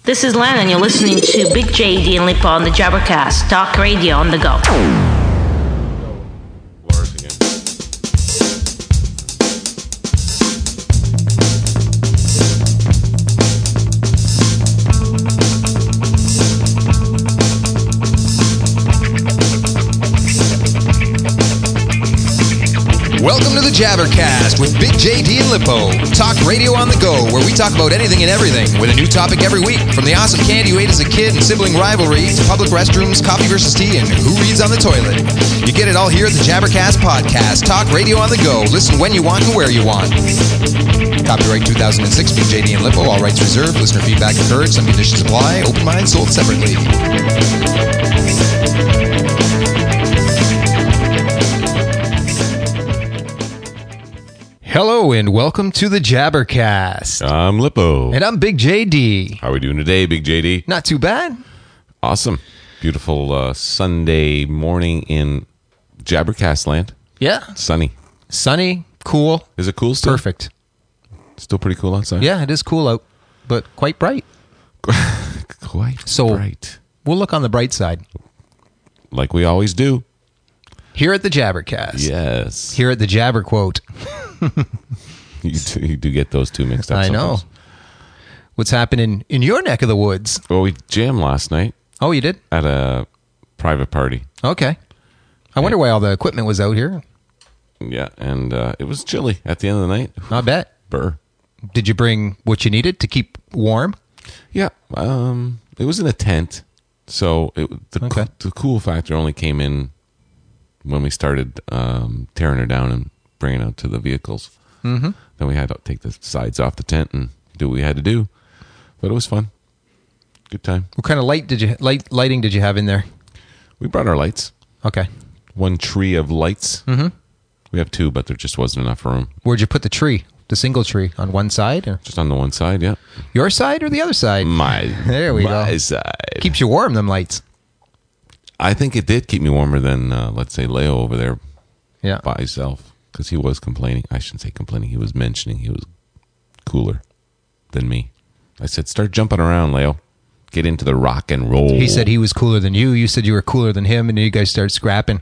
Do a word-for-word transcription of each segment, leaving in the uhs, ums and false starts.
This is Len, and you're listening to Big J D and Lipa on the Jabbercast, talk radio on the go. Welcome to the Jabbercast with Big J D and Lipo. Talk radio on the go, where we talk about anything and everything with a new topic every week. From the awesome candy you ate as a kid and sibling rivalry to public restrooms, coffee versus tea, and who reads on the toilet. You get it all here at the Jabbercast Podcast. Talk radio on the go. Listen when you want and where you want. Copyright two thousand six, Big J D and Lipo. All rights reserved. Listener feedback encouraged. Some conditions apply. Open mind sold separately. Hello and welcome to the Jabbercast. I'm Lipo. And I'm Big J D. How are we doing today, Big J D? Not too bad. Awesome. Beautiful uh, Sunday morning in Jabbercast land. Yeah. Sunny. Sunny, cool. Is it cool still? Perfect. Still pretty cool outside? Yeah, it is cool out, but quite bright. Quite so bright. We'll look on the bright side. Like we always do. Here at the Jabbercast. Yes. Here at the Jabber Quote. you, do, you do get those two mixed up I sometimes. know. What's happening in your neck of the woods? Well, we jammed last night. Oh, you did? At a private party. Okay. I wonder why all the equipment was out here. Yeah, and uh, it was chilly at the end of the night. I bet. Burr. Did you bring what you needed to keep warm? Yeah. Um, it was in a tent. So it, the, Okay. the cool factor only came in when we started um, tearing her down and bringing it out to the vehicles. Mm-hmm. Then we had to take the sides off the tent and do what we had to do. But it was fun. Good time. What kind of light did you light lighting did you have in there? We brought our lights. Okay. One tree of lights. Mm-hmm. We have two, but there just wasn't enough room. Where'd you put the tree? The single tree on one side? Or? Just on the one side, yeah. Your side or the other side? My, there we my go. side. Keeps you warm, them lights. I think it did keep me warmer than, uh, let's say, Leo over there Yeah. by himself. Because he was complaining. I shouldn't say complaining. He was mentioning he was cooler than me. I said, start jumping around, Leo. Get into the rock and roll. He said he was cooler than you. You said you were cooler than him, and then you guys started scrapping.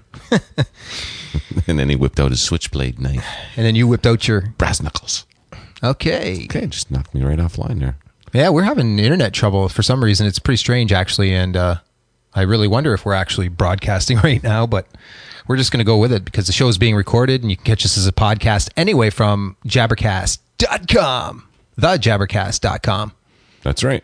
And then he whipped out his switchblade knife. And then you whipped out your... Brass knuckles. Okay. Okay, just knocked me right offline there. Yeah, we're having internet trouble for some reason. It's pretty strange, actually, and uh, I really wonder if we're actually broadcasting right now, but we're just going to go with it because the show is being recorded, and you can catch us as a podcast anyway from jabbercast dot com, the jabbercast dot com. That's right.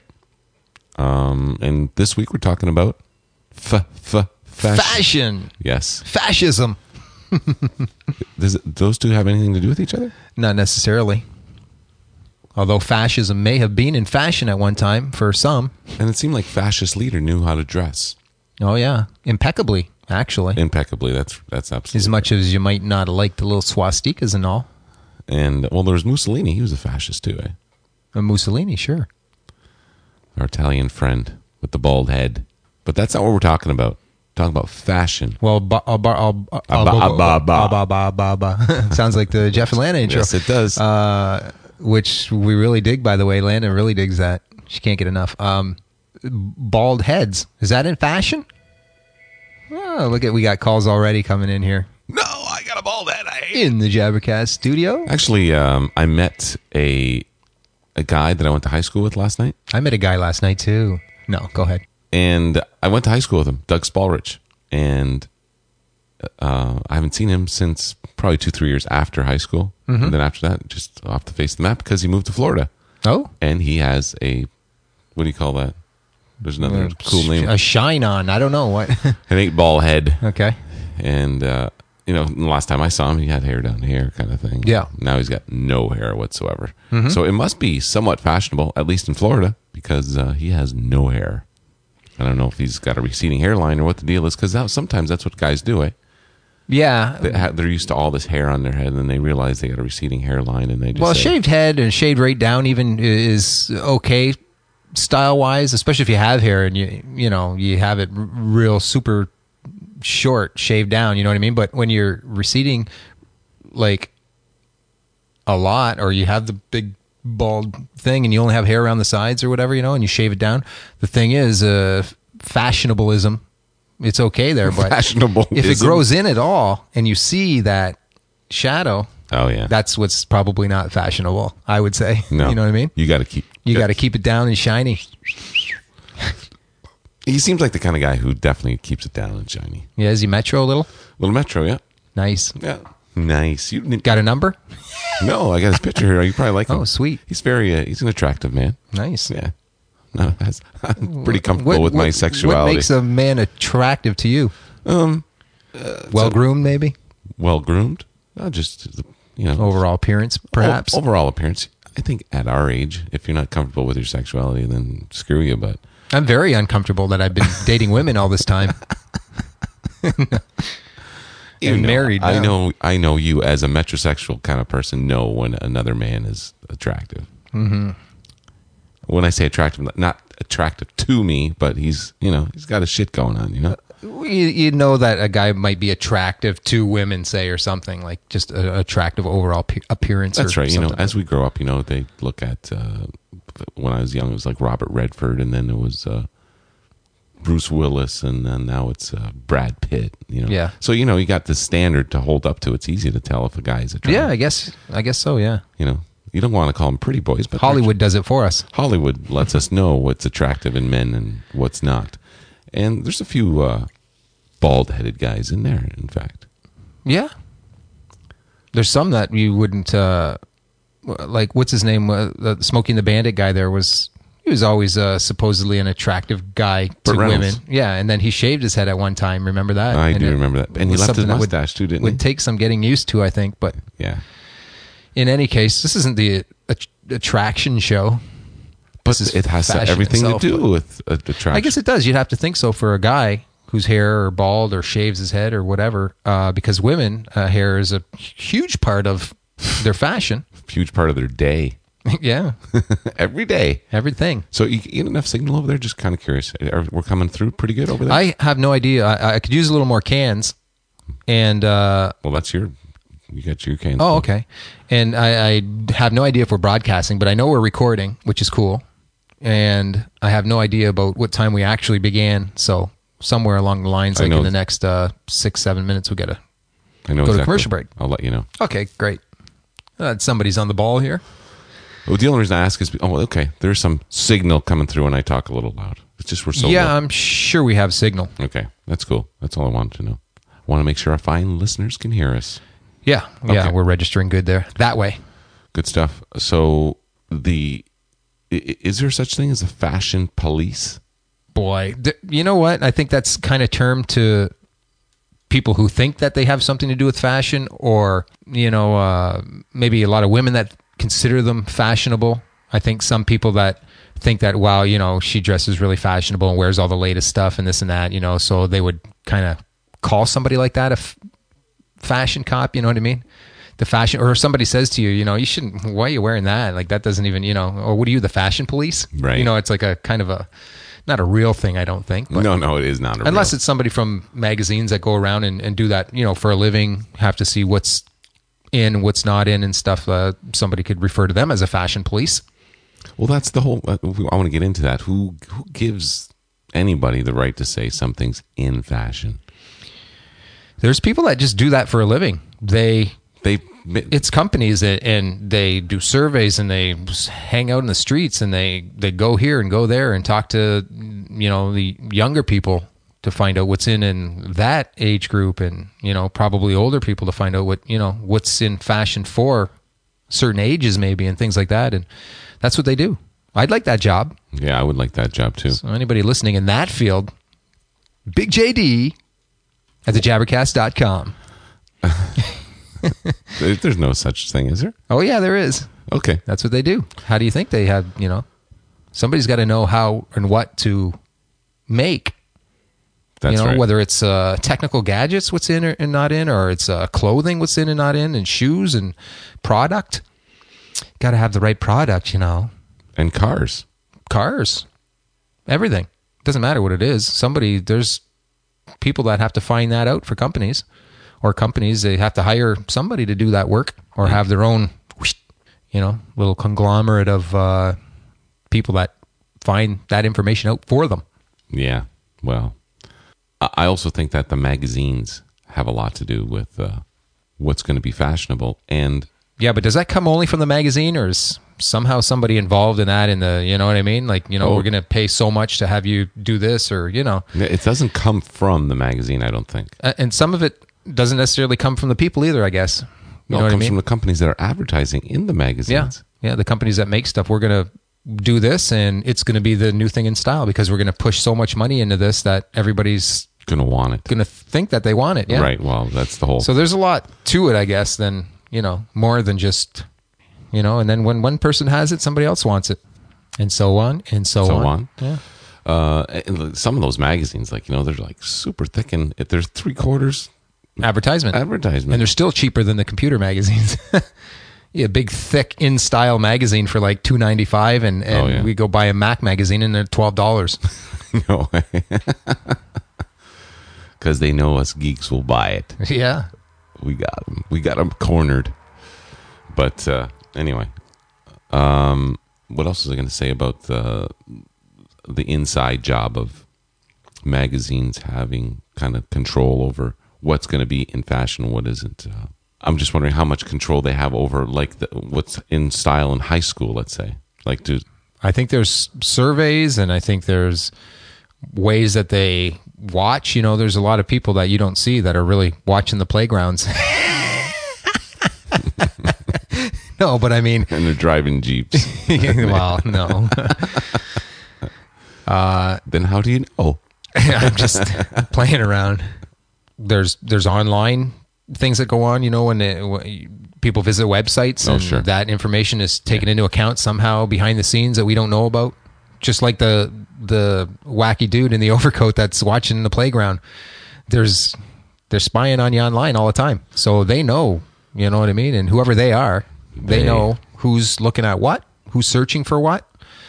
Um, and this week we're talking about f f fashion. Fashion. Yes. Fascism. Does it, those two have anything to do with each other? Not necessarily. Although fascism may have been in fashion at one time for some. And it seemed like fascist leader knew how to dress Oh, yeah. Impeccably, actually. impeccably. That's that's absolutely As much as you might not like the little swastikas and all. And well, there was Mussolini. He was a fascist too, eh? And Mussolini, sure. Our Italian friend with the bald head. But that's not what we're talking about. We're talking about fashion. Well, ba, uh, ba, uh, uh, Ah, ba, ah, ba, ba. uh, ba, ba, ba, ba. Sounds like the Jeff and Lana intro. Yes, it does. Uh, which we really dig, by the way. Lana really digs that. She can't get enough. Um, bald heads. Is that in fashion? Oh, look at, we got calls already coming in here. No, I got a bald head. I hate In the Jabbercast studio. Actually, um, I met a a guy that I went to high school with last night. I met a guy last night, too. No, go ahead. And I went to high school with him, Doug Spalrich. And uh, I haven't seen him since probably two, three years after high school. Mm-hmm. And then after that, just off the face of the map because he moved to Florida. Oh? And he has a, what do you call that? There's another Uh, cool name. A shine on. I don't know what. An eight ball head. Okay. And, uh, you know, the last time I saw him, he had hair down here kind of thing. Yeah. Now he's got no hair whatsoever. Mm-hmm. So it must be somewhat fashionable, at least in Florida, because uh, he has no hair. I don't know if he's got a receding hairline or what the deal is, because that, sometimes that's what guys do, eh? Yeah. They ha- they're used to all this hair on their head, and then they realize they got a receding hairline, and they just Well, a say, shaved head and shaved right down even is okay style wise, especially if you have hair and you you know you have it r- real super short, shaved down. You know what I mean? But when you're receding like a lot, or you have the big bald thing and you only have hair around the sides or whatever, you know, and you shave it down. The thing is, uh, fashionableism, it's okay there, but Fashionableism. if it grows in at all and you see that shadow, Oh yeah, that's what's probably not fashionable, I would say. no, You know what I mean? You got to keep. You got to keep it down and shiny. He seems like the kind of guy who definitely keeps it down and shiny. Yeah, is he metro a little? Little Metro, yeah, Nice. yeah, nice. You didn't, Got a number? no, I got his picture here. You probably like him. Oh, sweet. He's very. Uh, he's an attractive man. Nice. Yeah, no, that's, I'm pretty comfortable What- with my what- sexuality. What makes a man attractive to you? um, uh, Well groomed, maybe? well groomed? Uh, just you know, Overall appearance, perhaps? O- overall appearance. I think at our age, if you're not comfortable with your sexuality, then screw you. But I'm very uncomfortable that I've been dating women all this time. you And know, married I now. know. I know you as a metrosexual kind of person know when another man is attractive. Mm-hmm. When I say attractive, not attractive to me, but he's you know he's got a shit going on. You know. You, you know that a guy might be attractive to women, say, or something, like just a attractive overall pe- appearance. That's or right. You know, something. as we grow up, you know, they look at uh, when I was young, it was like Robert Redford, and then it was uh, Bruce Willis, and then now it's uh, Brad Pitt. You know, Yeah. So you know, you got this standard to hold up to. It's easy to tell if a guy is attractive. Yeah, I guess, I guess so, yeah. You know, you don't want to call them pretty boys, but Hollywood does it for us. Hollywood lets us know what's attractive in men and what's not. And there's a few uh, bald-headed guys in there, in fact. Yeah. There's some that you wouldn't, uh, like, what's his name? Uh, the Smoking the Bandit guy there was, he was always uh, supposedly an attractive guy to Burt Reynolds. women. Yeah, and then he shaved his head at one time. Remember that? I And do it remember that. And he was left his something that would- mustache, too, didn't would he? take some getting used to, I think. But Yeah. in any case, this isn't the uh, attraction show. But This is it has to, fashion everything itself, to do but- with uh, attraction. I guess it does. You'd have to think so for a guy whose hair or bald or shaves his head or whatever, uh, because women, uh, hair is a huge part of their fashion. Huge part of their day. Yeah, Every day. everything. So you get enough signal over there? Just kind of curious. Are, we're coming through pretty good over there? I have no idea. I, I could use a little more cans. And, uh, well, that's your... You got your cane. oh, okay. And I, I have no idea if we're broadcasting, but I know we're recording, which is cool. And I have no idea about what time we actually began. So somewhere along the lines, I like know- in the next uh, six, seven minutes, we got to I know go to exactly. commercial break. I'll let you know. Okay, great. Uh, somebody's on the ball here. Well, the only reason I ask is... Oh, okay. There's some signal coming through when I talk a little loud. It's just we're so yeah, low. I'm sure we have signal. Okay. That's cool. That's all I wanted to know. I want to make sure our fine listeners can hear us. Yeah, yeah, Okay. we're registering good there. That way. Good stuff. So the... i- Is there such thing as a fashion police? Boy, th- you know what? I think that's kind of termed to people who think that they have something to do with fashion, or, you know, uh, maybe a lot of women that consider them fashionable. I think some people that think that, wow, you know, she dresses really fashionable and wears all the latest stuff and this and that, you know, so they would kind of call somebody like that a f- fashion cop, you know what I mean? The fashion, or somebody says to you, you know, you shouldn't, why are you wearing that? Like, that doesn't even, you know, or what are you, the fashion police? Right. You know, it's like a kind of a, not a real thing, I don't think. But no, no, it is not a unless real- it's somebody from magazines that go around and, and do that, you know, for a living, have to see what's in, what's not in and stuff. Uh, somebody could refer to them as a fashion police. Well, that's the whole... uh, I want to get into that. Who who gives anybody the right to say something's in fashion? There's people that just do that for a living. They... They... It's companies that, and they do surveys and they hang out in the streets and they, they go here and go there and talk to, you know, the younger people to find out what's in in that age group, and, you know, probably older people to find out what, you know, what's in fashion for certain ages maybe and things like that. And that's what they do. I'd like that job. Yeah, I would like that job too. So anybody listening in that field, Big J D at the jabbercast dot com. There- There's no such thing, is there? Oh yeah, there is. Okay. That's what they do. How do you think they have, you know, somebody's got to know how and what to make, That's you know, right. whether it's uh, technical gadgets, what's in or, and not in, or it's uh, clothing, what's in and not in, and shoes and product. Got to have the right product, you know, And cars. cars, everything. Doesn't matter what it is. Somebody, there's people that have to find that out for companies, or companies, they have to hire somebody to do that work or have their own, you know, little conglomerate of uh, people that find that information out for them. Yeah. Well, I I also think that the magazines have a lot to do with uh, what's going to be fashionable. And Yeah, but does that come only from the magazine, or is somehow somebody involved in that in the, you know what I mean? Like, you know, Oh. we're going to pay so much to have you do this, or, you know. it doesn't come from the magazine, I don't think. Uh, and some of it doesn't necessarily come from the people either, I guess. You No, know it what I comes mean? from the companies that are advertising in the Yeah. magazines. Yeah, the companies that make stuff, we're going to do this and it's going to be the new thing in style because we're going to push so much money into this that everybody's Going to want it. going to think that they want it. Yeah. Right. Well, that's the whole. So there's a lot to it, I guess, than, you know, more than just, you know, and then when one person has it, somebody else wants it. And so on and so, So on. on. Yeah. Uh, and some of those magazines, like, you know, they're like super thick and if there's three quarters Advertisement. advertisement. And they're still cheaper than the computer magazines. Yeah, big, thick, in-style magazine for like two ninety-five, and, and Oh, yeah. we go buy a Mac magazine and they're twelve dollars. No way. Because they know us geeks will buy it. Yeah. We got them. We got them cornered. But uh, anyway, um, what else was I going to say about the the inside job of magazines having kind of control over what's going to be in fashion and what isn't? Uh, I'm just wondering how much control they have over like the, what's in style in high school. Let's say, like, do I think there's surveys, and I think there's ways that they watch. You know, there's a lot of people that you don't see that are really watching the playgrounds. No, but I mean, and they're driving jeeps. well, no. Then how do you know? I'm just playing around. There's there's online things that go on, you know, when, it, when people visit websites Oh, and sure. that information is taken into account somehow behind the scenes that we don't know about. Just like the the wacky dude in the overcoat that's watching the playground. There's they're spying on you online all the time. So they know, you know what I mean? And whoever they are, they, They- know who's looking at what, who's searching for what.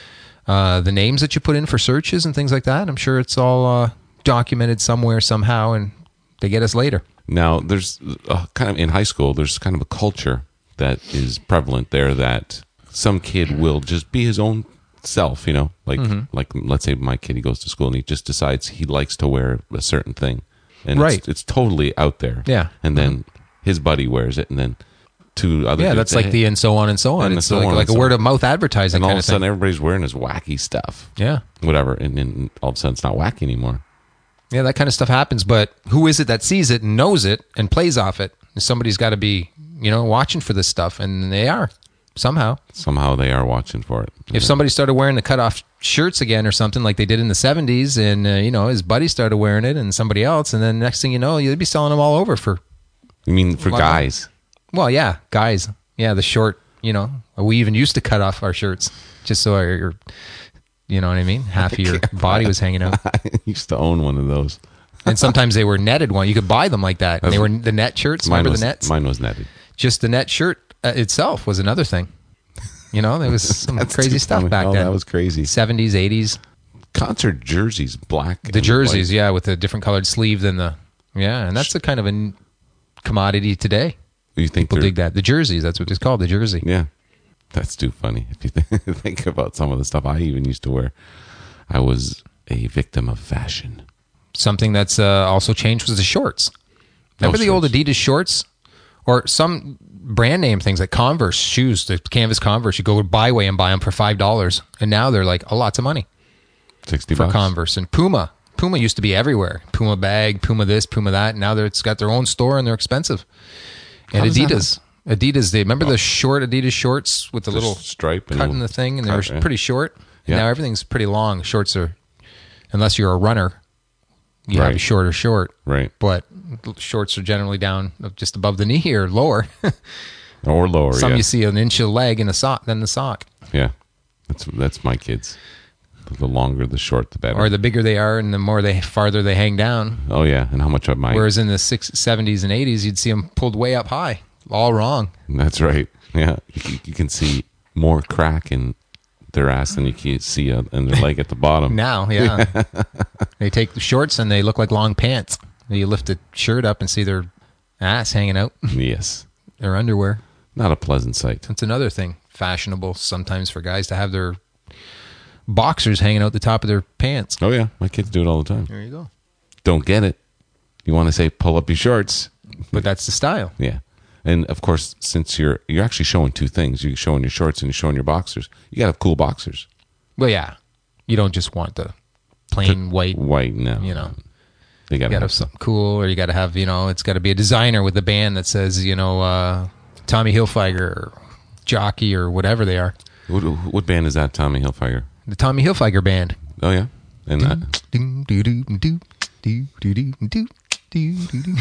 Uh, the names that you put in for searches and things like that. I'm sure it's all uh, documented somewhere, somehow, and they get us later. Now, there's uh, kind of in high school, there's kind of a culture that is prevalent there that some kid will just be his own self, you know, like, Mm-hmm. like let's say my kid, he goes to school and he just decides he likes to wear a certain thing. And Right. it's, it's totally out there. Yeah. And then his buddy wears it and then two other Yeah, dudes that's say, like "Hey." the and so on and so on. And It's so like, on like and a so word on. of mouth advertising And all kind of a of thing. sudden everybody's wearing his wacky stuff. Yeah. Whatever. And then all of a sudden it's not wacky anymore. Yeah, that kind of stuff happens. But who is it that sees it and knows it and plays off it? Somebody's got to be, you know, watching for this stuff, and they are somehow. Somehow they are watching for it. If somebody started wearing the cutoff shirts again or something like they did in the seventies, and, uh, you know, his buddy started wearing it and somebody else, and then next thing you know, you'd be selling them all over for, You mean for Lot of- guys? well, yeah, guys. Yeah, the short, you know, we even used to cut off our shirts just so our, your, you know what I mean? Half of your body was hanging out. I used to own one of those. And sometimes they were netted one. You could buy them like that. And they were the net shirts. Mine Remember was, the nets? Mine was netted. Just the net shirt uh, itself was another thing. You know, there was some That's crazy too stuff funny. back Oh, then. that was crazy. seventies, eighties. Concert jerseys, black. The and jerseys, white. yeah, with a different colored sleeve than the, yeah. And that's a kind of a n- commodity today. You think People they're- dig that. The jerseys, that's what it's called, the jersey. Yeah, that's too funny. If you th- think about some of the stuff I even used to wear, I was a victim of fashion. Something that's uh, also changed was the shorts. Remember Oh, the old shorts. Adidas shorts? Or some brand name things like Converse shoes, the canvas Converse. You go to Byway and buy them for five dollars. And now they're like a lots of money Sixty for bucks. Converse. And Puma. Puma used to be everywhere. Puma bag, Puma this, Puma that. And now they're, it's got their own store and they're expensive. And How does that Adidas. Adidas, they remember the short Adidas shorts with the, The little stripe and cut in the the thing, and they cut, were yeah. pretty short. And Yeah. now everything's pretty long. Shorts are, unless you're a runner, you have Right. a short or short. Right. But shorts are generally down just above the knee or lower. Or lower. Some yeah. you see an inch of leg in the sock, then the sock. Yeah, that's that's my kids. The longer the short, the better. Or the bigger they are, and the more they farther they hang down. oh yeah, and how much of my? Whereas in the six, seventies and eighties, you'd see them pulled way up high. All wrong. That's right. Yeah, you, you can see more crack in their ass than you can see uh, in their leg at the bottom. Now, yeah. They take the shorts and they look like long pants. You lift the shirt up and see their ass hanging out, Yes, their underwear. not a pleasant sight. That's another thing. fashionable sometimes for guys to have their boxers hanging out the top of their pants. Oh yeah, my kids do it all the time. There you go. Don't get it. You want to say pull up your shorts, but that's the style. Yeah, and of course, since you're you're actually showing two things, you're showing your shorts and you're showing your boxers. You got to have cool boxers. Well, yeah, you don't just want the plain white. White, no. You know, you got to have, have something cool, or you got to have, you know, it's got to be a designer with a band that says, you know, uh, Tommy Hilfiger or Jockey or whatever they are. What, what band is that? Tommy Hilfiger. The Tommy Hilfiger band. Oh yeah, and that. Do, do, do, do, do, do, do, do, do, do.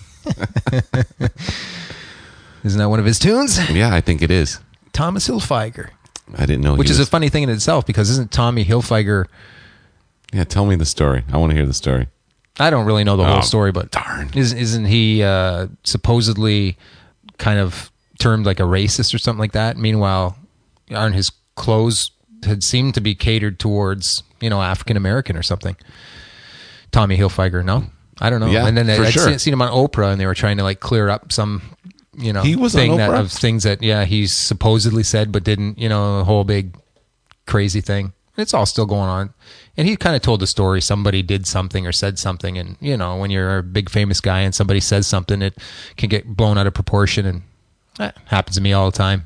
Isn't that one of his tunes? Yeah, I think it is. Thomas Hilfiger. I didn't know. Which he is was... a funny thing in itself, because isn't Tommy Hilfiger? Yeah, tell me the story. I want to hear the story. I don't really know the oh, whole story, but darn, isn't isn't he uh, supposedly kind of termed like a racist or something like that? Meanwhile, aren't his clothes had seemed to be catered towards, you know, African American or something? Tommy Hilfiger, no, I don't know. Yeah, and then for I'd sure. seen, seen him on Oprah, and they were trying to like clear up some, you know, he was thing on that Oprah? of things that yeah he supposedly said but didn't. You know, a whole big crazy thing. It's all still going on. And he kind of told the story. Somebody did something or said something. And, you know, when you're a big famous guy and somebody says something, it can get blown out of proportion. And that happens to me all the time.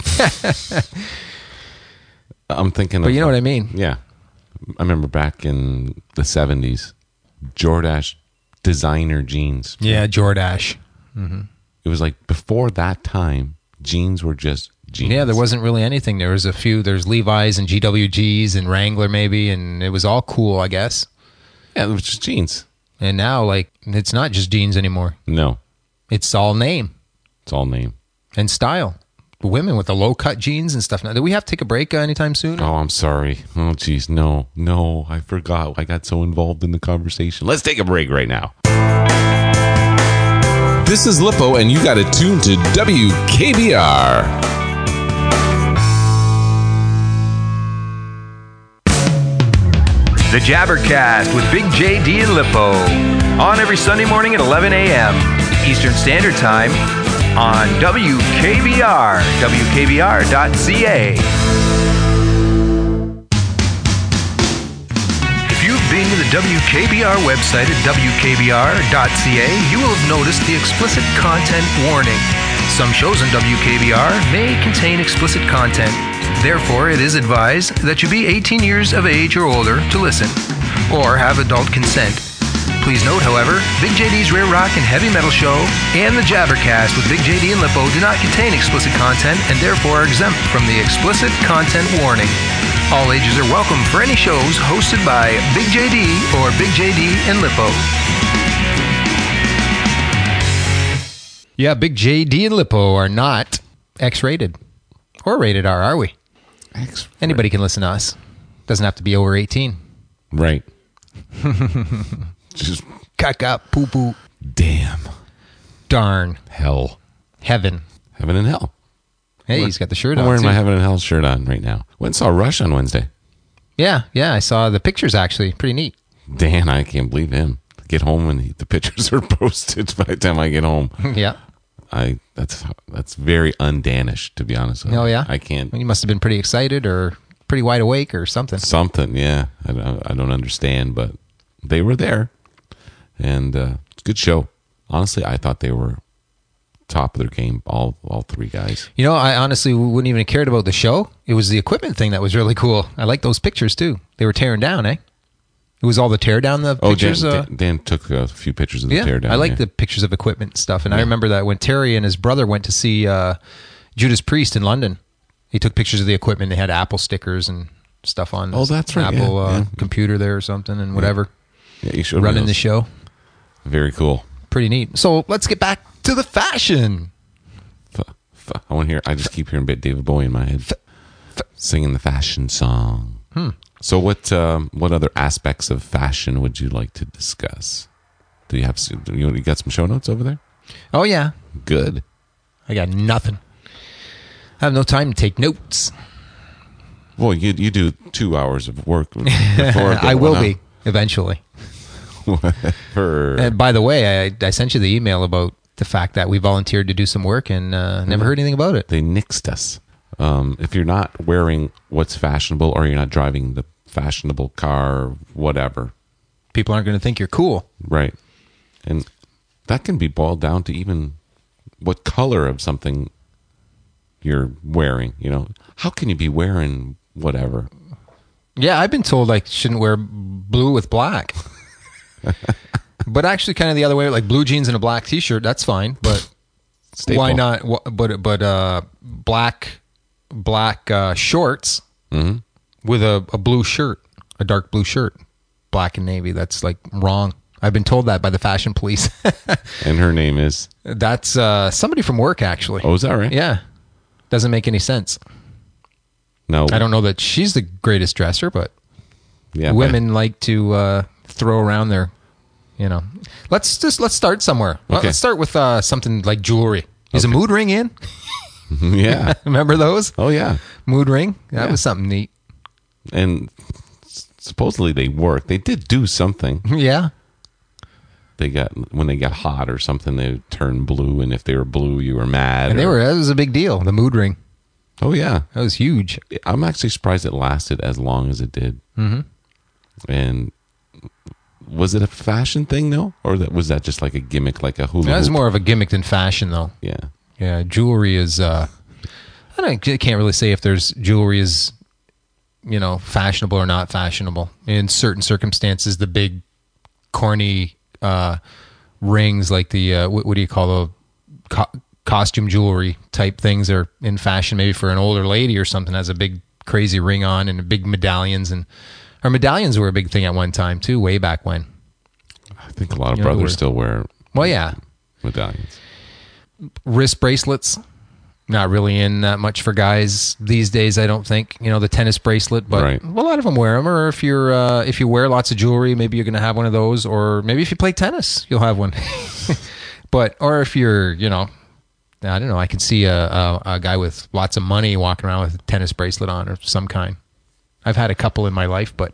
I'm thinking But of, you know what I mean? Yeah. I remember back in the seventies, Jordache designer jeans. Yeah, Jordache. It was like before that time, jeans were just jeans. Yeah, there wasn't really anything. There was a few. There's Levi's and G W Gs and Wrangler maybe. And it was all cool, I guess. Yeah, it was just jeans. And now, like, it's not just jeans anymore. No, It's all name it's all name. and style. Women with the low-cut jeans and stuff. Now, do we have to take a break uh, anytime soon? Oh, I'm sorry. Oh, geez. No, no. I forgot. I got so involved in the conversation. Let's take a break right now. This is Lippo, and you got it tuned to W K B R. The Jabbercast with Big J D and Lippo. On every Sunday morning at eleven a.m. Eastern Standard Time on W K B R, W K B R dot C A. If you've been to the W K B R website at W K B R dot C A, you will have noticed the explicit content warning. Some shows on W K B R may contain explicit content. Therefore, it is advised that you be eighteen years of age or older to listen, or have adult consent. Please note, however, Big J D's Rare Rock and Heavy Metal Show and the Jabbercast with Big J D and Lippo do not contain explicit content and therefore are exempt from the explicit content warning. All ages are welcome for any shows hosted by Big J D or Big J D and Lippo. Yeah, Big J D and Lippo are not X-rated or rated R, are we? X- Anybody can listen to us. Doesn't have to be over eighteen. Right. Just Caca, poo poo, damn. darn, Hell. heaven. Heaven and hell. Hey, he's got the shirt I'm on. wearing too. my Heaven and Hell shirt on right now. Went and saw Rush on Wednesday. Yeah, yeah, I saw the pictures actually. Pretty neat. Dan, I can't believe him. Get home and he, the pictures are posted by the time I get home. Yeah. I that's that's very un-Danish, to be honest with you. Oh, yeah? I can't. You must have been pretty excited or pretty wide awake or something. Something, yeah. I don't, I don't understand, but they were there. And uh, good show. Honestly, I thought they were top of their game, all all three guys. You know, I honestly wouldn't even have cared about the show. It was the equipment thing that was really cool. I like those pictures too. They were tearing down, eh? It was all the tear down the Oh, Dan, pictures. uh, Dan, Dan took a few pictures of the yeah, teardown. I like yeah. the pictures of equipment and stuff. And I Yeah. remember that when Terry and his brother went to see uh, Judas Priest in London, he took pictures of the equipment. They had Apple stickers and stuff on. Oh, that's right, Apple yeah, uh, yeah. computer there or something and whatever. Yeah, you showed me Running the those. show. Very cool. Pretty neat. So let's get back to the fashion. F- f- I want to hear. I just keep hearing bit David Bowie in my head, singing the fashion song. Hmm. So, what um, what other aspects of fashion would you like to discuss? Do you have s- you, you got some show notes over there? Oh, yeah. Good. I got nothing. I have no time to take notes. Well, you you do two hours of work before. I going will out. be eventually. For, And by the way, I, I sent you the email about the fact that we volunteered to do some work and uh, never heard anything about it. they nixed us. Um, if you're not wearing what's fashionable, or you're not driving the fashionable car, whatever, People aren't going to think you're cool. right? And that can be boiled down to even what color of something you're wearing. You know, how can you be wearing whatever? Yeah, I've been told I shouldn't wear blue with black. But actually, kind of the other way, like blue jeans and a black T-shirt, that's fine. But Staple. why not? wh- But but uh, black black uh, shorts Mhm. with a, a blue shirt, a dark blue shirt, black and navy. That's like wrong. I've been told that by the fashion police. And her name is. That's uh, somebody from work, actually. Oh, is that right? Yeah, doesn't make any sense. No, I don't know that she's the greatest dresser, but Yeah, women like to uh, throw around their, you know. Let's just let's start somewhere. Let- Okay. Let's start with uh, something like jewelry. Is a mood ring in? but- yeah. Remember those Oh, yeah. mood ring? That Yeah. was something neat. And s- supposedly they worked. They did do something. Yeah, They got when they got hot or something, they would turn blue, and if they were blue, you were mad. and they or- were. That was a big deal. The mood ring. Oh yeah, That was huge. I'm actually surprised it lasted as long as it did. Mm-hmm. And was it a fashion thing, though, or that was that just like a gimmick, like a hula? That was hoop? more of a gimmick than fashion, though. Yeah. Yeah, jewelry is. Uh, I don't. I can't really say if there's jewelry is, you know, fashionable or not fashionable. In certain circumstances, the big, corny uh, rings, like the uh, what, what do you call the co- costume jewelry type things, are in fashion. Maybe for an older lady or something has a big crazy ring on and big medallions, and or medallions were a big thing at one time too, way back when. I think a lot of You know, brothers we're- still wear Well, yeah, medallions. wrist bracelets. Not really in that much for guys these days, I don't think. You know, the tennis bracelet, but Right. a lot of them wear them. Or if you're uh, if you wear lots of jewelry, maybe you're going to have one of those. Or maybe if you play tennis, you'll have one. But or if you're, you know, I don't know. I can see a, a, a guy with lots of money walking around with a tennis bracelet on or some kind. I've had a couple in my life, but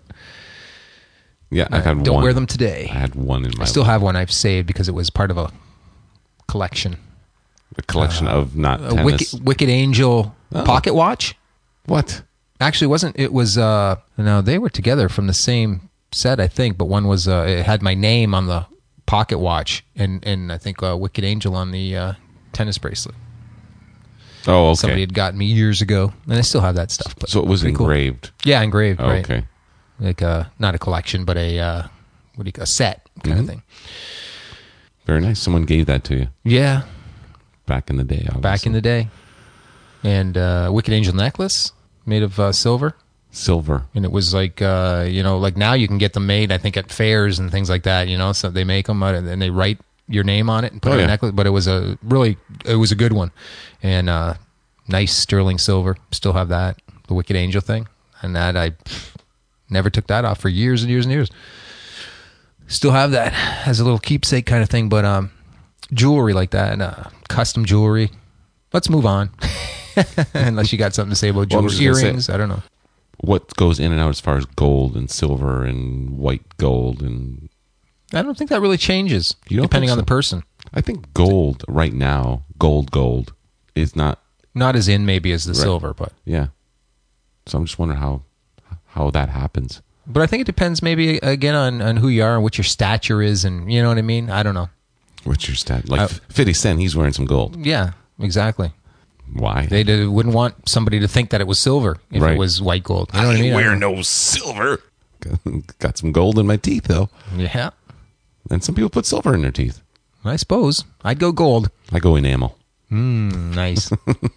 Yeah, I've had don't one. wear them today. I had one in my I still have one I've saved because it was part of a collection. a collection of not A tennis. Wicked, Wicked Angel Oh. pocket watch. What? Actually, it wasn't. It was. Uh, no, they were together from the same set, I think. But one was. Uh, it had my name on the pocket watch, and and I think uh, Wicked Angel on the uh, tennis bracelet. Oh, okay. Somebody had gotten me years ago, and I still have that stuff. But So it was pretty cool. engraved. Yeah, engraved. Oh, right. okay. Like uh, not a collection, but a uh, what do you call a set kind Mm-hmm. of thing. Very nice. Someone gave that to you Yeah, back in the day. Obviously. back in the day, and uh, Wicked Angel necklace made of uh, silver. silver. And it was like, uh, you know, like now you can get them made, I think, at fairs and things like that, you know, so they make them uh, and they write your name on it and put Oh, it on yeah. a necklace. But it was a really, it was a good one. And uh, nice sterling silver. Still have that, the Wicked Angel thing. And that, I never took that off for years and years and years. Still have that as a little keepsake kind of thing. But um, jewelry like that, uh, custom jewelry. Let's move on. Unless you got something to say about Well, I'm jewelry. just gonna say- Earrings, I don't know. What goes in and out as far as gold and silver and white gold, and I don't think that really changes You don't depending think on the so? person. I think gold right now, gold, gold is not. Not as in maybe as the Right. silver, but Yeah. So I'm just wondering how how that happens. but I think it depends maybe again on, on who you are and what your stature is, and you know what I mean. I don't know. What's your stat? Like Uh, fifty Cent, he's wearing some gold. Yeah, exactly. Why? They did, wouldn't want somebody to think that it was silver if Right. it was white gold. You know what I mean? I wear don't know. no silver. Got some gold in my teeth though, Yeah, and some people put silver in their teeth. I suppose I'd go gold. I go enamel, Mm, nice.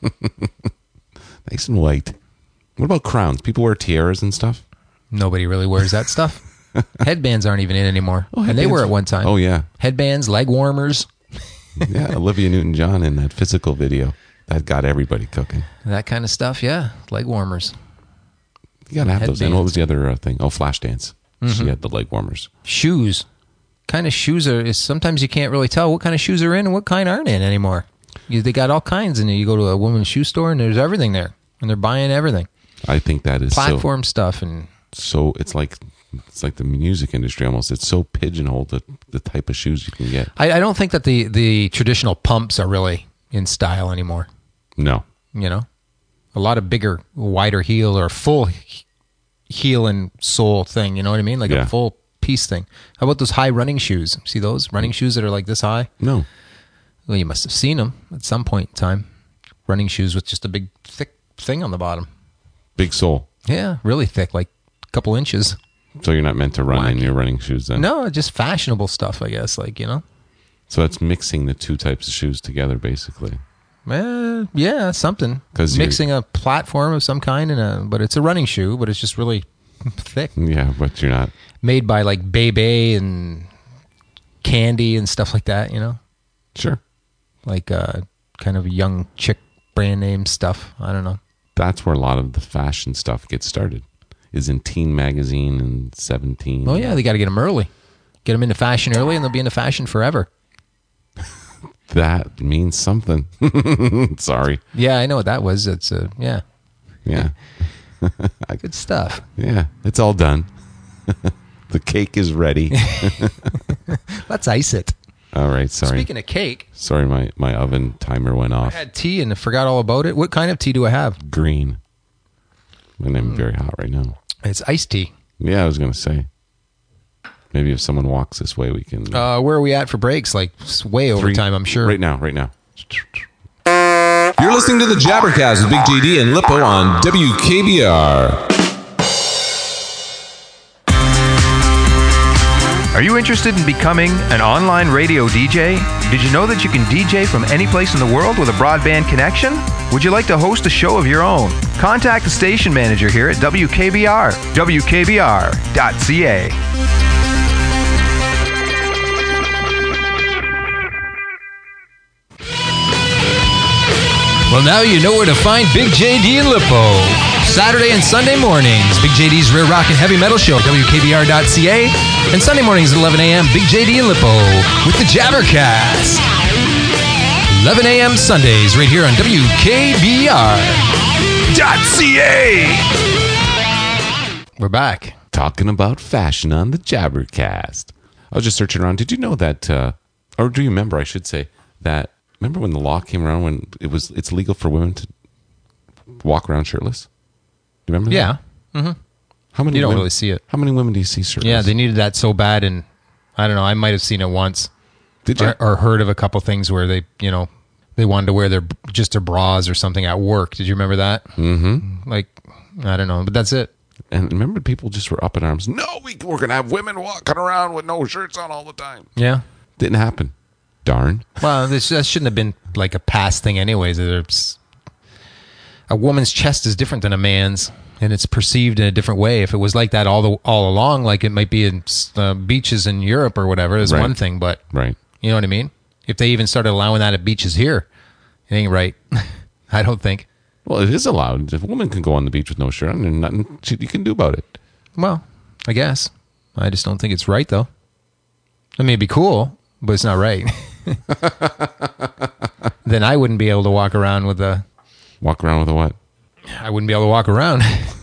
nice and white. What about crowns? People wear tiaras and stuff. Nobody really wears that stuff. Headbands aren't even in anymore, and they headbands. were at one time. Oh yeah, Headbands, leg warmers, yeah. Olivia Newton-John in that physical video that got everybody cooking. that kind of stuff. Yeah, leg warmers. You gotta have those. And what Headbands. was the other uh, thing? Oh, Flashdance. Mm-hmm. She had the leg warmers. Shoes. Kind of shoes are is sometimes you can't really tell what kind of shoes are in and what kind aren't in anymore. You, they got all kinds, and you go to a woman's shoe store and there's everything there, and they're buying everything, I think that is platform stuff, and so. So it's like it's like the music industry almost. It's so pigeonholed the the type of shoes you can get. I, I don't think that the the traditional pumps are really in style anymore. No, You know, a lot of bigger, wider heel or full he- heel and sole thing. You know what I mean? Like Yeah. a full piece thing. How about those high running shoes? See those running shoes that are like this high? No. Well, you must have seen them at some point in time. Running shoes with just a big, thick thing on the bottom. Big sole. Yeah, really thick, like a couple inches. So you're not meant to run in your running shoes then? No, just fashionable stuff, I guess. Like, you know? So it's mixing the two types of shoes together, basically. Eh, yeah, something. 'Cause you're- Mixing a platform of some kind, and a, but it's a running shoe, but it's just really thick. Yeah, but you're not. Made by like Bebe and Candy and stuff like that, you know? Sure. Like uh, kind of young chick brand name stuff. I don't know. That's where a lot of the fashion stuff gets started, is in Teen Magazine and seventeen. Oh, yeah, they got to get them early. Get them into fashion early, and they'll be into fashion forever. That means something. Sorry. Yeah, I know what that was. It's uh, yeah, Yeah. good stuff. Yeah. It's all done. The cake is ready. Let's ice it. All right. Sorry. Speaking of cake, Sorry, my, my oven timer went I off. had tea and I forgot all about it. What kind of tea do I have? Green. And I'm very hot right now. It's iced tea. Yeah, I was going to say. Maybe if someone walks this way, we can. Uh, where are we at for breaks? Like it's way over Three- time, I'm sure. Right now, right now. You're listening to the Jabbercast with Big J D and Lippo on W K B R. Are you interested in becoming an online radio D J? Did you know that you can D J from any place in the world with a broadband connection? Would you like to host a show of your own? Contact the station manager here at W K B R, W K B R dot C A. Well, now you know where to find Big J D and Lippo. Saturday and Sunday mornings, Big J D's Rare Rock and Heavy Metal Show, W K B R dot C A. And Sunday mornings at eleven a.m., Big J D and Lippo with the Jabbercast. eleven a.m. Sundays right here on W K B R dot C A. We're back. Talking about fashion on the Jabbercast. I was just searching around. Did you know that, uh, or do you remember, I should say, that, remember when the law came around when it was, it's legal for women to walk around shirtless? Do you remember Yeah. that? How many You don't women, really see it. How many women do you see shirtless? Yeah, they needed that so bad, and I don't know, I might have seen it once. Did you? Or, or heard of a couple things where they, you know, they wanted to wear their just their bras or something at work. Did you remember that? Mm-hmm. Like, I don't know, but that's it. And remember, people just were up in arms. No, we, we're going to have women walking around with no shirts on all the time. Yeah. Didn't happen. Darn. Well, this, that shouldn't have been like a past thing, anyways. There's, a woman's chest is different than a man's, and it's perceived in a different way. If it was like that all the all along, like it might be in uh, beaches in Europe or whatever, is Right. one thing. But Right. you know what I mean? If they even started allowing that at beaches here, it ain't right. I don't think. Well, it is allowed. If a woman can go on the beach with no shirt on, there's nothing she, you can do about it. Well, I guess. I just don't think it's right, though. I mean, it'd be cool, but it's not right. Then I wouldn't be able to walk around with a... Walk around with a what? I wouldn't be able to walk around.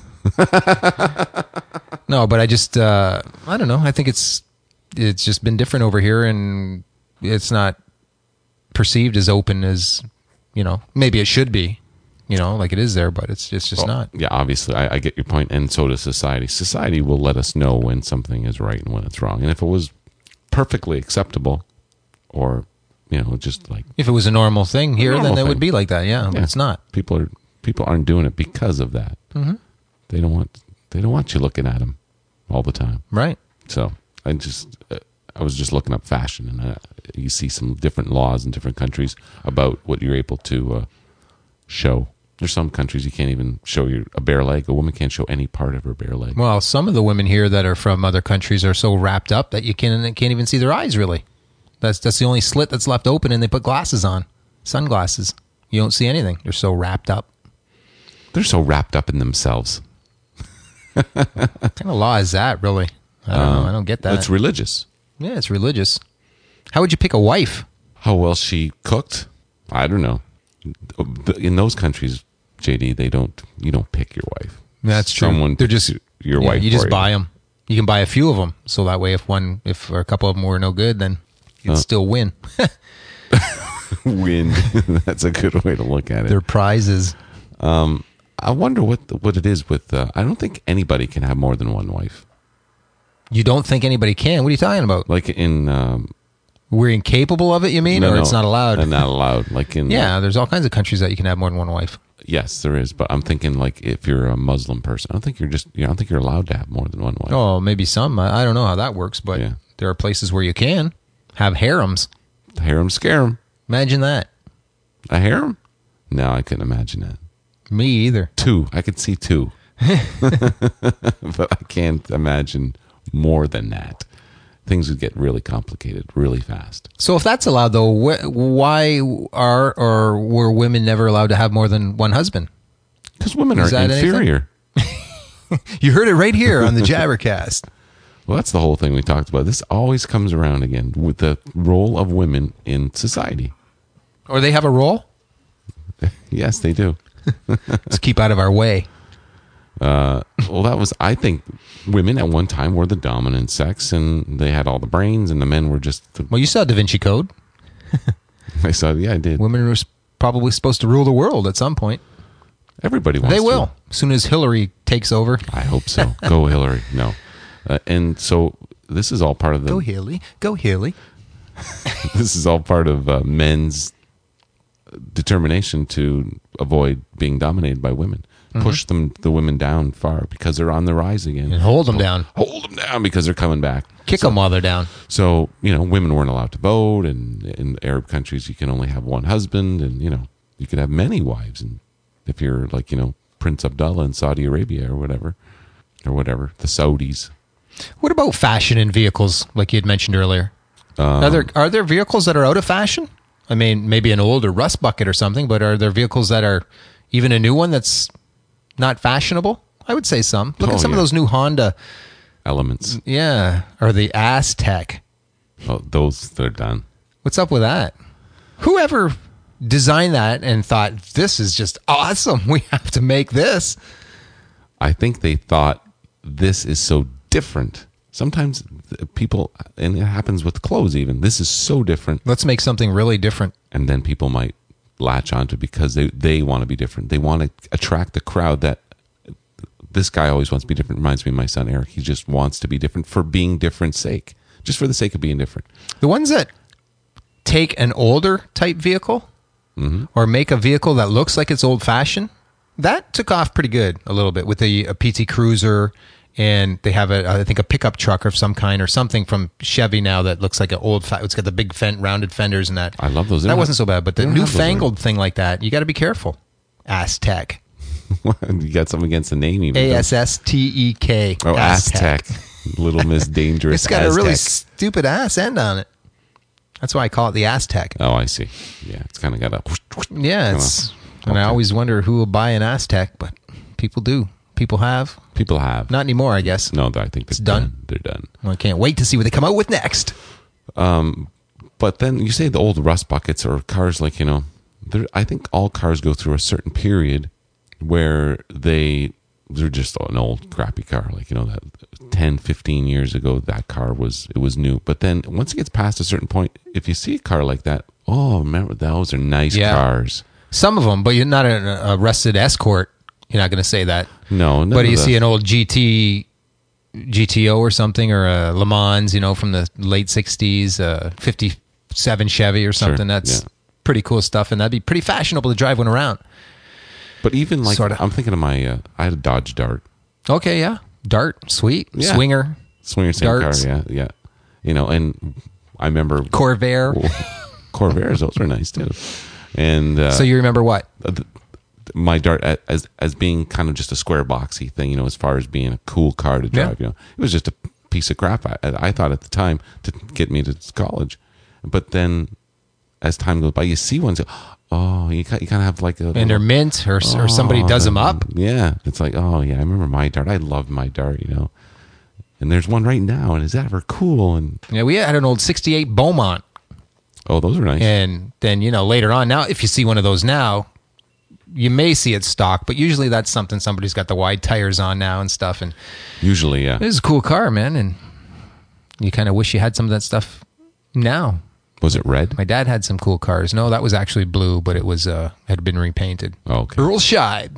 No, but I just... Uh, I don't know. I think it's it's just been different over here, and it's not perceived as open as, you know, maybe it should be. You know, like it is there, but it's, it's just Well, not. Yeah, obviously, I, I get your point, and so does society. Society will let us know when something is right and when it's wrong. And if it was perfectly acceptable, or you know, just like If it was a normal thing here, normal then it thing. would be like that, yeah, but Yeah. it's not. people are people aren't doing it because of that. Mm-hmm. They don't want they don't want you looking at them all the time. Right. So I just uh, I was just looking up fashion, and uh, you see some different laws in different countries about what you're able to uh, show. There's some countries you can't even show your a bare leg. A woman can't show any part of her bare leg. Well, some of the women here that are from other countries are so wrapped up that you can't can't even see their eyes, really. That's that's the only slit that's left open, and they put glasses on, sunglasses. You don't see anything. They're so wrapped up. They're so wrapped up in themselves. What kind of law is that, really? I don't know. I don't get that. It's religious. Yeah, it's religious. How would you pick a wife? How well she cooked? I don't know. In those countries, J D, they don't. You don't pick your wife. That's true. Someone They're picks just your yeah, wife. You for just buy them. You can buy a few of them, so that way, if one, if a couple of them were no good, then you'd Uh. still win. Win. That's a good way to look at it. Their prizes. I wonder what the, what it is with. Uh, I don't think anybody can have more than one wife. You don't think anybody can? What are you talking about? Like in. Um, We're incapable of it, you mean? no, or no, it's not allowed? uh, Not allowed. Like in. Yeah, there's all kinds of countries that you can have more than one wife. Yes, there is. But I'm thinking like if you're a Muslim person, I don't think you're just. You know, I don't think you're allowed to have more than one wife. Oh, maybe some. I, I don't know how that works, but Yeah. there are places where you can have harems. Harem scarum. Imagine that. A harem? No, I couldn't imagine that. Me either. Two. I could see two. But I can't imagine more than that. Things would get really complicated really fast. So if that's allowed, though, wh- why are or were women never allowed to have more than one husband? Because women Is are that anything? inferior. You heard it right here on the Jabbercast. Well, that's the whole thing we talked about. This always comes around again with the role of women in society. Or they have a role? Yes, they do. Let's keep out of our way. Uh, well, that was, I think, women at one time were the dominant sex, and they had all the brains, and the men were just. The, Well, you saw Da Vinci Code. I saw, yeah, I did. Women were probably supposed to rule the world at some point. Everybody wants They to. will. As soon as Hillary takes over. I hope so. Go Hillary. No. Uh, and so this is all part of the. Go Hillary. Go Hillary. This is all part of uh, men's determination to avoid being dominated by women. Mm-hmm. Push them, the women down far because they're on the rise again. And hold them down. Hold them down because they're coming back. Kick so, them while they're down. So, you know, women weren't allowed to vote, and in Arab countries, you can only have one husband, and, you know, you could have many wives. And if you're like, you know, Prince Abdullah in Saudi Arabia or whatever, or whatever, the Saudis. What about fashion in vehicles, like you had mentioned earlier? Um, are there are there vehicles that are out of fashion? I mean, maybe an older rust bucket or something, but are there vehicles that are even a new one that's not fashionable? I would say some. Look Oh, at some yeah. of those new Honda. Elements. Yeah, or the Aztec. Oh, those, they're done. What's up with that? Whoever designed that and thought, this is just awesome. We have to make this. I think they thought this is so different. Sometimes people, and it happens with clothes even, this is so different. Let's make something really different. And then people might latch onto because they, they want to be different. They want to attract the crowd that this guy always wants to be different. Reminds me of my son, Eric. He just wants to be different for being different sake. Just for the sake of being different. The ones that take an older type vehicle mm-hmm. or make a vehicle that looks like it's old fashioned, that took off pretty good a little bit with the a P T Cruiser, and they have a I think a pickup truck of some kind or something from Chevy now that looks like an old. Fa- it's got the big fent- rounded fenders and that. I love those. They That don't wasn't have- so bad, but the they don't have those newfangled thing like that, you got to be careful. Aztec, You got something against the name even. A S S T E K. Oh, Aztec. Little Miss Dangerous. It's got Aztec. a really stupid ass end on it. That's why I call it the Aztec. Oh, I see. Yeah, it's kind of got a. Yeah, kinda- it's. And I okay. always wonder who will buy an Aztec, but people do. People have. People have. Not anymore, I guess. No, I think they're It's done. done. They're done. Well, I can't wait to see what they come out with next. But then you say the old rust buckets or cars like, you know, there, I think all cars go through a certain period where they, they're just an old crappy car. Like, you know, that ten, fifteen years ago, that car was, it was new. But then once it gets past a certain point, if you see a car like that, oh, remember, those are nice Yeah. cars. Some of them, but you're not an a rusted Escort. You're not going to say that. No, none But of you the- see an old G T, G T O or something, or a Le Mans, you know, from the late sixties, uh, fifty-seven Chevy or something. That's yeah. pretty cool stuff, and that'd be pretty fashionable to drive one around. But even like, Sorta. I'm thinking of my, uh, I had a Dodge Dart. Okay, yeah. Dart, sweet. Yeah. Swinger, Swinger, same Darts. car, yeah, yeah. You know, and I remember Corvair. Corvairs, those are nice too. And uh, So you remember what? th- my Dart as as being kind of just a square boxy thing, you know, as far as being a cool car to drive. Yeah. You know, it was just a piece of crap. I, I thought at the time to get me to college, but then as time goes by, you see ones. Oh, you kind you kind of have like a And they're mint, or, or somebody Oh, does them up. Yeah, it's like, oh yeah, I remember my Dart. I loved my Dart, you know. And there's one right now, and is that ever cool? And Yeah, we had an old sixty-eight Beaumont. oh, those are nice. And then, you know, later on, now, if you see one of those now, you may see it stock, but usually that's something somebody's got the wide tires on now and stuff. And Usually, yeah. it is a cool car, man. And you kind of wish you had some of that stuff now. Was it red? My dad had some cool cars. No, that was actually blue, but it was uh had been repainted. Oh, okay. Earl Scheib.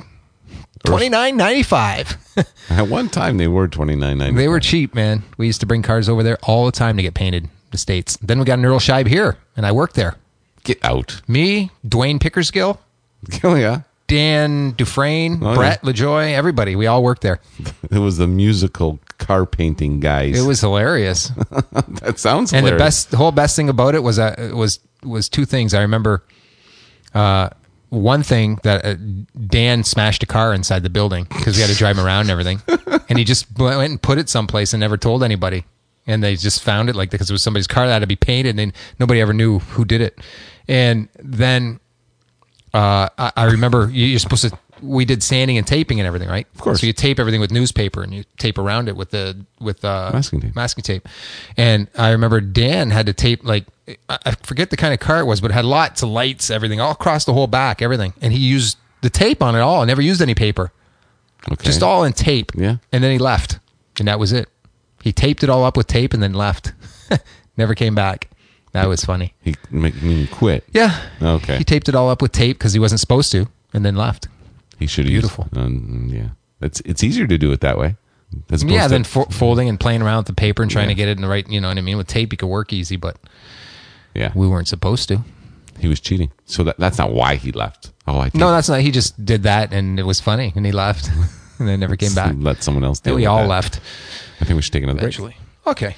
twenty-nine ninety-five. At one time, they were twenty-nine ninety-five. They were cheap, man. We used to bring cars over there all the time to get painted. The States. Then we got an Earl Scheib here, and I worked there. Get out. Me, Dwayne Pickersgill, Oh, yeah. Dan Dufresne, Oh, Brett LaJoy, everybody. We all worked there. It was the musical car painting guys. It was hilarious. That sounds And hilarious. the best, the whole best thing about it was uh, was was two things. I remember uh, one thing that uh, Dan smashed a car inside the building because we had to drive him around and everything, and he just went and put it someplace and never told anybody. And they just found it like because it was somebody's car that had to be painted, and nobody ever knew who did it. And then uh, I, I remember you- you're supposed to. We did sanding and taping and everything, right? Of course. So you tape everything with newspaper and you tape around it with the with uh, Masking tape. Masking tape. And I remember Dan had to tape like I I forget the kind of car it was, but it had lots of lights, everything all across the whole back, everything. And he used the tape on it all. Never used any paper, Okay. just all in tape. Yeah. And then he left, and that was it. He taped it all up with tape and then left. Never came back. That was funny. He make me quit. Yeah. Okay. He taped it all up with tape because he wasn't supposed to, and then left. He should have Beautiful. Used, um, yeah. It's it's easier to do it that way. As opposed Yeah, to- then fo- folding and playing around with the paper and trying Yeah. to get it in the right, you know what I mean? With tape, you could work easy, but yeah. we weren't supposed to. He was cheating. So that that's not why he left. Oh, I No, that's not. He just did that, and it was funny, and he left, and then never came back. Let someone else do Then it. we all left. I think we should take another break. Eventually. Okay.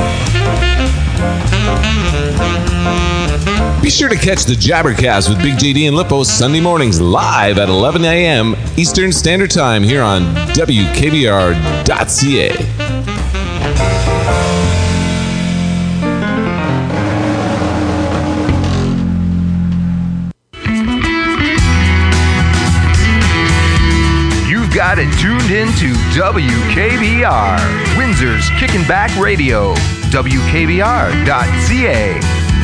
Be sure to catch the Jabbercast with Big J D and Lippo Sunday mornings live at eleven a.m. Eastern Standard Time here on W K B R dot C A. You've got it tuned into W K B R, Windsor's Kicking Back Radio, W K B R dot C A.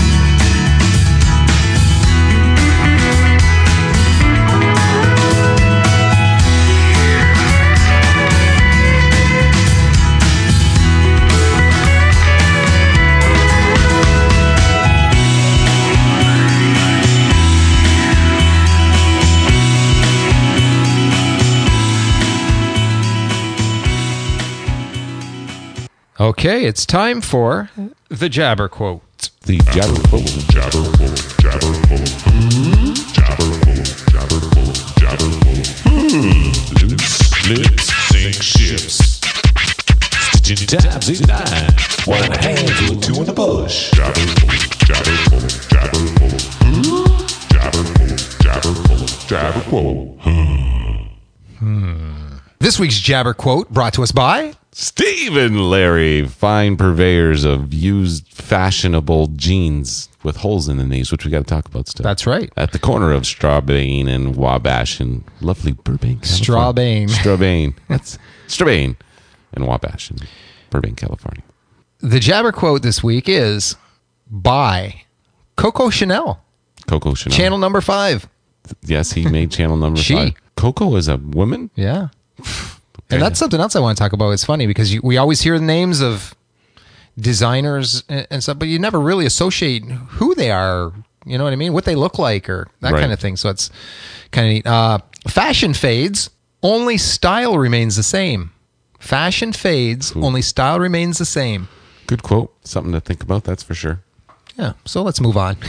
Okay, it's time for the Jabber Quote. The Jabber Quote. Jabber quote, jabber quote, jabber quote, jabber quote, jabber quote. Loose lips sink ships. Stitching tabs in nine. One in the hand to a two in the bush. Jabber quote, jabber quote, jabber quote. Jabber quote, jabber quote, jabber quote. This week's Jabber Quote brought to us by Steve and Larry, fine purveyors of used fashionable jeans with holes in the knees, which we got to talk about still. That's right. At the corner of Strabane and Wabash in lovely Burbank, California. Strabane. Strabane. That's Strabane and Wabash in Burbank, California. The Jabber Quote this week is by Coco Chanel, Coco Chanel. channel number five. Yes, he made channel number She. five. Coco is a woman? Yeah. And that's something else I want to talk about. It's funny because you, we always hear the names of designers and, and stuff, but you never really associate who they are. You know what I mean? What they look like or that Right. kind of thing. So it's kind of neat. Uh, fashion fades, only style remains the same. Fashion fades, only style remains the same. Good quote. Something to think about, that's for sure. Yeah. So let's move on.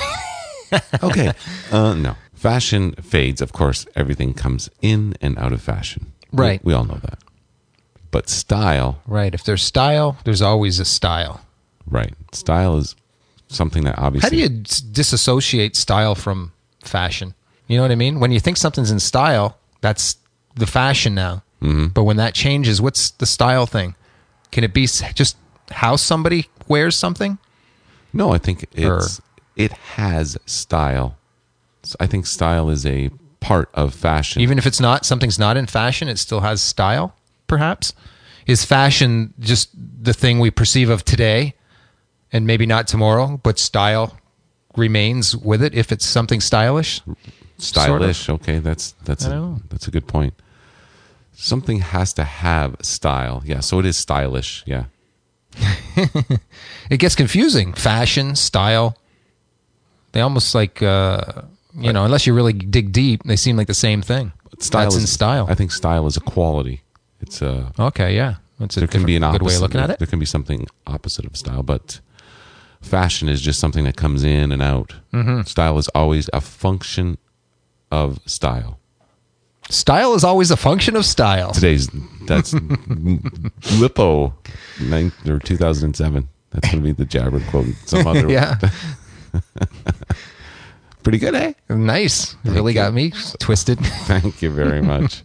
Okay. uh, no. Fashion fades. Of course, everything comes in and out of fashion. We- Right. We, all know that. But style, Right. If there's style, there's always a style. right. Style is something that obviously. How do you s- disassociate style from fashion? You know what I mean? When you think something's in style, that's the fashion now. Mm-hmm. But when that changes, what's the style thing? Can it be s- just how somebody wears something? No, I think Or- it's it has style. So I think style is a part of fashion. Even if it's not, something's not in fashion, it still has style, perhaps? Is fashion just the thing we perceive of today and maybe not tomorrow, but style remains with it if it's something stylish? stylish. Okay, that's that's I a, don't know. that's a good point. Something has to have style. Yeah, so it is stylish. Yeah. It gets confusing. Fashion, style. They almost like, uh, you know, unless you really dig deep, they seem like the same thing. Style That's is, in style. I think style is a quality. It's a Okay, yeah. That's a there can be an different- opposite, good way of looking at it. There can be something opposite of style, but fashion is just something that comes in and out. Mm-hmm. Style is always a function of style. Style is always a function of style. Today's that's Lippo, nine, or two thousand seven. That's going to be the Jabber quote. Some other Yeah. Pretty good, eh? Nice. Really got me twisted. Thank you very much.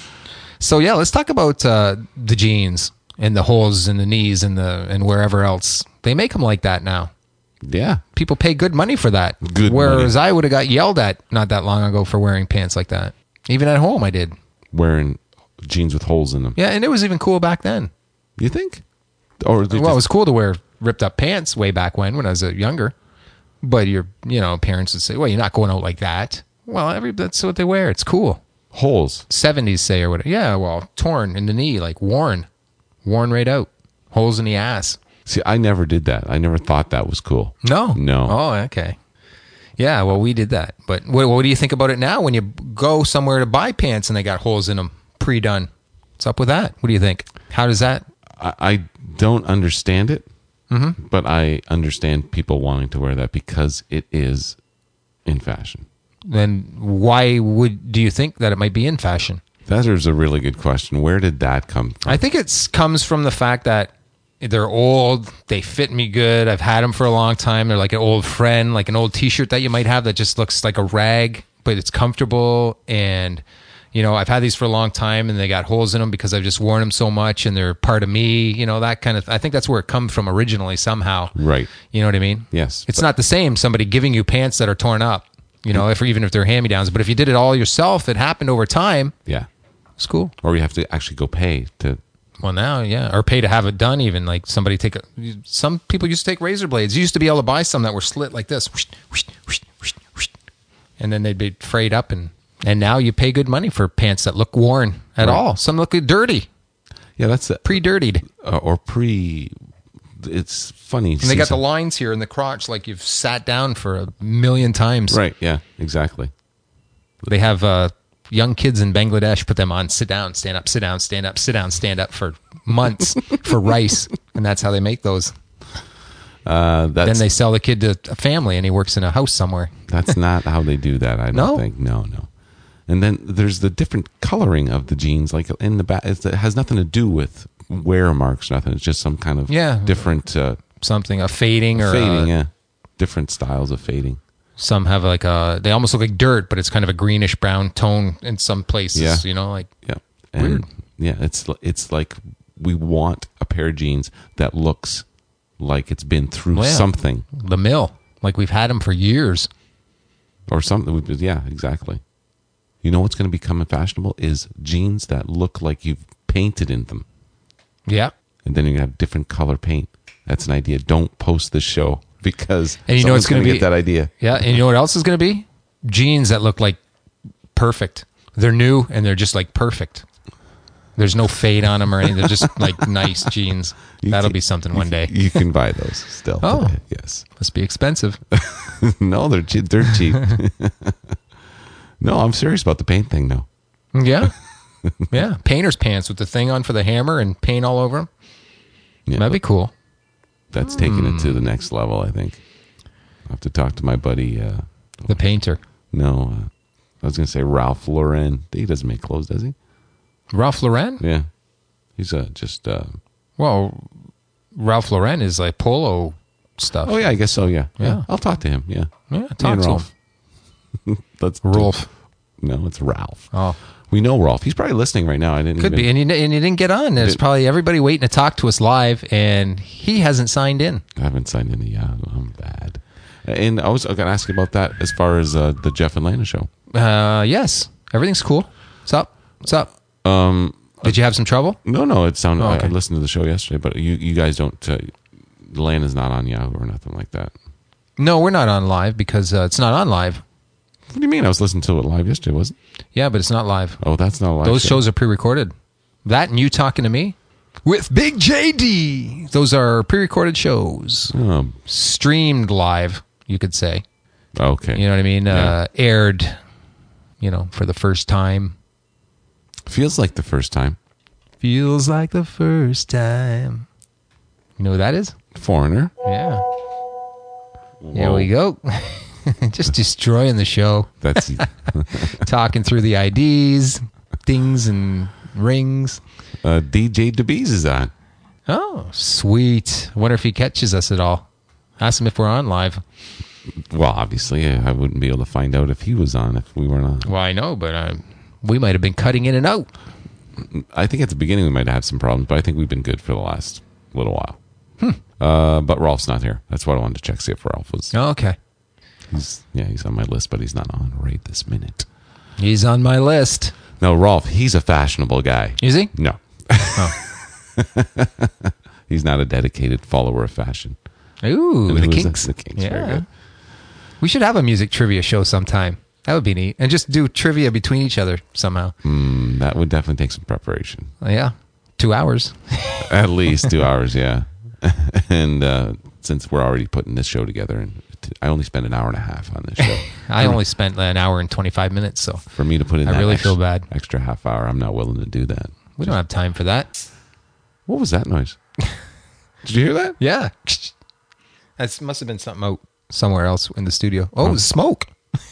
So yeah, let's talk about uh, the jeans and the holes in the knees and the and wherever else. They make them like that now. Yeah. People pay good money for that. Good Whereas money. I would have got yelled at not that long ago for wearing pants like that. Even at home, I did. Wearing jeans with holes in them. Yeah, and it was even cool back then. You think? Or they Well, it just- was cool to wear ripped up pants way back when, when I was uh, younger. But your, you know, parents would say, "Well, you're not going out like that." Well, every that's what they wear. It's cool. holes. seventies say or whatever. Yeah, well, torn in the knee, like worn, worn right out, holes in the ass. See, I never did that. I never thought that was cool. No, No. Oh, okay. Yeah, well, we did that. But what, what do you think about it now when you go somewhere to buy pants and they got holes in them pre-done? What's up with that? What do you think? How does that? I, I don't understand it, Mm-hmm. but I understand people wanting to wear that because it is in fashion. Then why would do you think that it might be in fashion? That is a really good question. Where did that come from? I think it comes from the fact that they're old, they fit me good, I've had them for a long time, they're like an old friend, like an old t-shirt that you might have that just looks like a rag, but it's comfortable, and you know, I've had these for a long time and they got holes in them because I've just worn them so much and they're part of me, you know, that kind of, I think that's where it comes from originally somehow. Right. You know what I mean? Yes, It's but- not the same, somebody giving you pants that are torn up, you know, if even if they're hand-me-downs, but if you did it all yourself, it happened over time, Yeah. it's cool. Or you have to actually go pay to. Well, now, yeah, or pay to have it done. Even like somebody take a. Some people used to take razor blades. You used to be able to buy some that were slit like this, whoosh, whoosh, whoosh, whoosh, whoosh, and then they'd be frayed up, and and now you pay good money for pants that look worn at Right. all. Some look dirty, Yeah, that's it. pre-dirtied, Uh, or pre. It's funny. and they got the lines here in the crotch like you've sat down for a million times. Right. Yeah. Exactly. They have uh, young kids in Bangladesh put them on sit down, stand up, sit down, stand up, sit down, stand up for months for rice, and that's how they make those. Uh, that's Then they sell the kid to a family, and he works in a house somewhere. that's not how they do that. I don't No? think. No. No. And then there's the different coloring of the jeans, like in the back. It has nothing to do with wear marks. Nothing. It's just some kind of Yeah. different uh, Something a fading or fading. a, yeah, different styles of fading. some have like a they almost look like dirt, but it's kind of a greenish brown tone in some places. Yeah. You know, like Yeah. And Weird. Yeah, it's it's like we want a pair of jeans that looks like it's been through Well, yeah. something the mill. Like we've had them for years. or something. Yeah, exactly. You know what's going to become fashionable is jeans that look like you've painted in them, Yeah. and then you have different color paint. That's an idea. Don't post this show because And you know someone's it's gonna gonna be- get that idea. Yeah, and you know what else is going to be? Jeans that look like perfect. They're new and they're just like perfect. There's no fade on them or anything. They're just like nice jeans. You That'll can- be something one day. You can buy those still. Oh. today. Yes. Must be expensive. No, they're cheap. They're cheap. No, I'm serious about the paint thing. No. Yeah. Yeah. Painter's pants with the thing on for the hammer and paint all over them. Yeah, That'd be cool. that's taking it Hmm. to the next level. I think. I have to talk to my buddy. Uh, The painter. no, uh, I was going to say Ralph Lauren. He doesn't make clothes, does he? Ralph Lauren? Yeah, he's uh, just. Uh, Well, Ralph Lauren is like polo stuff. oh yeah, I guess so. Yeah. Yeah. I'll talk to him. Yeah, Yeah, Me talk and to Ralph. Let's do- Rolf. No, it's Ralph. Oh, We know Rolf. He's probably listening right now. I didn't could even, be. And you, and you didn't get on. There's Did- probably everybody waiting to talk to us live, and he hasn't signed in. I haven't signed in yet. I'm bad. And I was going to ask you about that as far as uh, the Jeff and Lana show. Uh, yes. Everything's cool. What's up? What's up? Um, Did you have some trouble? no, no, it sounded. Oh, I- okay. I listened to the show yesterday, but you, you guys don't. Uh, Lana's not on Yahoo or nothing like that. No, we're not on live because uh, it's not on live. What do you mean? I was listening to it live yesterday, wasn't it? Yeah, but it's not live. Oh, that's not a live Those show. shows are pre-recorded. That and you talking to me with Big J D. Those are pre-recorded shows, Oh, streamed live. You could say. okay. You know what I mean? Yeah. Uh, aired, you know, for the first time Feels like the first time. Feels like the first time. You know who that is? Foreigner. Yeah. There we go. Just destroying the show. That's Talking through the I Ds, things and rings. uh, D J DeBees is on. Oh, sweet. I wonder if he catches us at all. Ask him if we're on live. Well, obviously, I wouldn't be able to find out if he was on if we weren't on. Well, I know, but uh, we might have been cutting in and out. I think at the beginning we might have some problems, but I think we've been good for the last little while. Hmm. Uh, but Rolf's not here. That's what I wanted to check, see if Rolf was. Oh, okay. He's, yeah, he's on my list, but he's not on right this minute. He's on my list. No, Rolf, he's a fashionable guy. Is he? No. Oh. He's not a dedicated follower of fashion. Ooh, And the who is Kinks. that? The Kinks, very good. We should have a music trivia show sometime. That would be neat. And just do trivia between each other somehow. Mm, that would definitely take some preparation. Oh, yeah. Two hours. At least two hours, yeah. And uh, since we're already putting this show together, and t- I only spent an hour and a half on this show. I only spent an hour and twenty-five minutes, so For me to put in I that really ex- feel bad. extra half hour, I'm not willing to do that. we don't have time for that. What was that noise? Did you hear that? Yeah. That must have been something out somewhere else in the studio. Oh, it was smoke.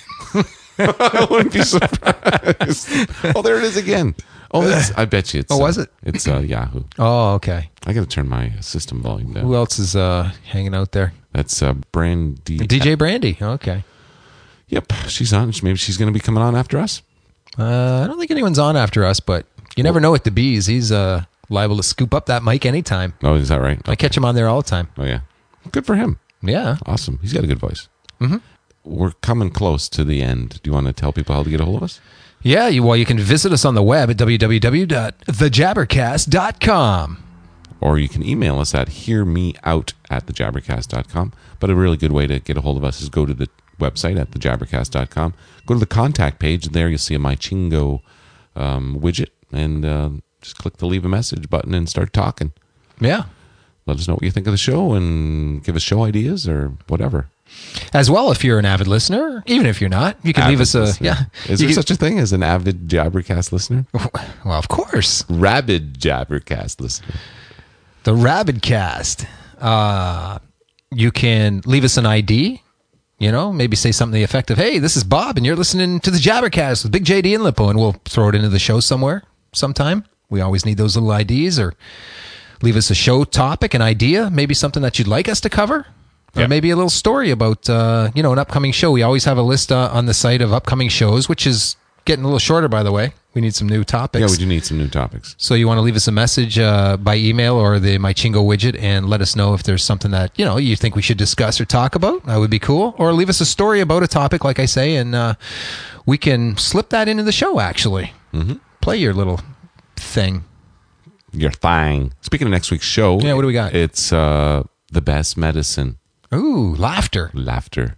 I wouldn't be surprised. Oh, there it is again. Oh, it's, I bet you it's. Oh, was uh, it? It's uh, Yahoo. Oh, okay. I got to turn my system volume down. Who else is uh, hanging out there? That's uh, Brandy. D J Brandy. Okay. Yep, she's on. Maybe she's going to be coming on after us. Uh, I don't think anyone's on after us, but you never know with the bees. He's uh, liable to scoop up that mic anytime. Oh, is that right? I catch him on there all the time. Oh, yeah. Good for him. Yeah. Awesome. He's got a good voice. Mm-hmm. We're coming close to the end. Do you want to tell people how to get a hold of us? Yeah, you, well, you can visit us on the web at w w w dot the jabbercast dot com. Or you can email us at hearmeout at the jabbercast dot com. But a really good way to get a hold of us is go to the website at the jabbercast dot com. Go to the contact page. There you'll see a My Chingo um, widget. And uh, just click the leave a message button and start talking. Yeah. Let us know what you think of the show and give us show ideas or whatever. As well, if you're an avid listener, even if you're not, you can Avid leave us a... listener. Yeah. Is You there can- such a thing as an avid Jabbercast listener? Well, of course. Rabid Jabbercast listener. The Rabidcast. Uh, you can leave us an I D. You know, maybe say something to the effect of, hey, this is Bob, and you're listening to the Jabbercast with Big J D and Lippo, and we'll throw it into the show somewhere sometime. We always need those little I Ds, or leave us a show topic, an idea, maybe something that you'd like us to cover, or Yeah. maybe a little story about, uh, you know, an upcoming show. We always have a list uh, on the site of upcoming shows, which is getting a little shorter, by the way. We need some new topics. Yeah, we do need some new topics. So you want to leave us a message uh, by email or the My Chingo widget and let us know if there's something that, you know, you think we should discuss or talk about. That would be cool. Or leave us a story about a topic, like I say, and uh, we can slip that into the show, actually. Mm-hmm. Play your little thing. Your thing. Speaking of next week's show. Yeah, what do we got? It's uh, The Best Medicine. Ooh, laughter. Laughter.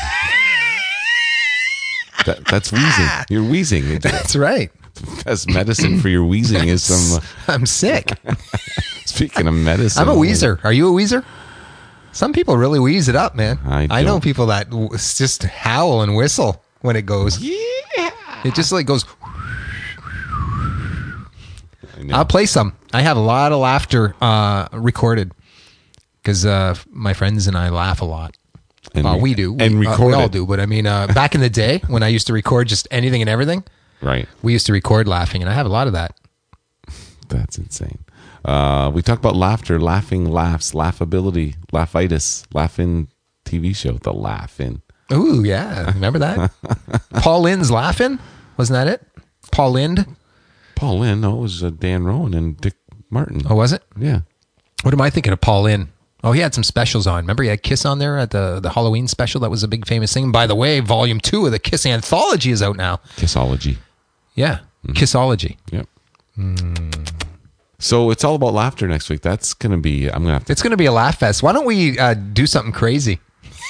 that, that's wheezing. You're wheezing. That's right. The best medicine for your wheezing is some... Uh, I'm sick. speaking of medicine. I'm a wheezer. Are you a wheezer? Some people really wheeze it up, man. I I know don't. people that w- just howl and whistle when it goes. Yeah. It just like goes... I know. I'll play some. I have a lot of laughter uh, recorded because uh, my friends and I laugh a lot. And Well, re- we do. and we, uh, record we all it. do. But I mean, uh, back in the day when I used to record just anything and everything, Right. we used to record laughing, and I have a lot of that. That's insane. Uh, we talk about laughter, laughing laughs, laughability, laughitis, laughing T V show, The Laugh-In. Ooh, yeah. Remember that? Paul Lynde's laughing? Wasn't that it? Paul Lynde? Paul Lynn, no, it was uh, Dan Rowan and Dick Martin. Oh, was it? Yeah. What am I thinking of Paul Lynde? Oh, he had some specials on. Remember he had Kiss on there at the, the Halloween special? That was a big famous thing. By the way, volume two of the Kiss anthology is out now. Kissology. Yeah. Kissology. Yep. So it's all about laughter next week. That's going to be, I'm going to have to, It's going to be a laugh fest. Why don't we uh, do something crazy?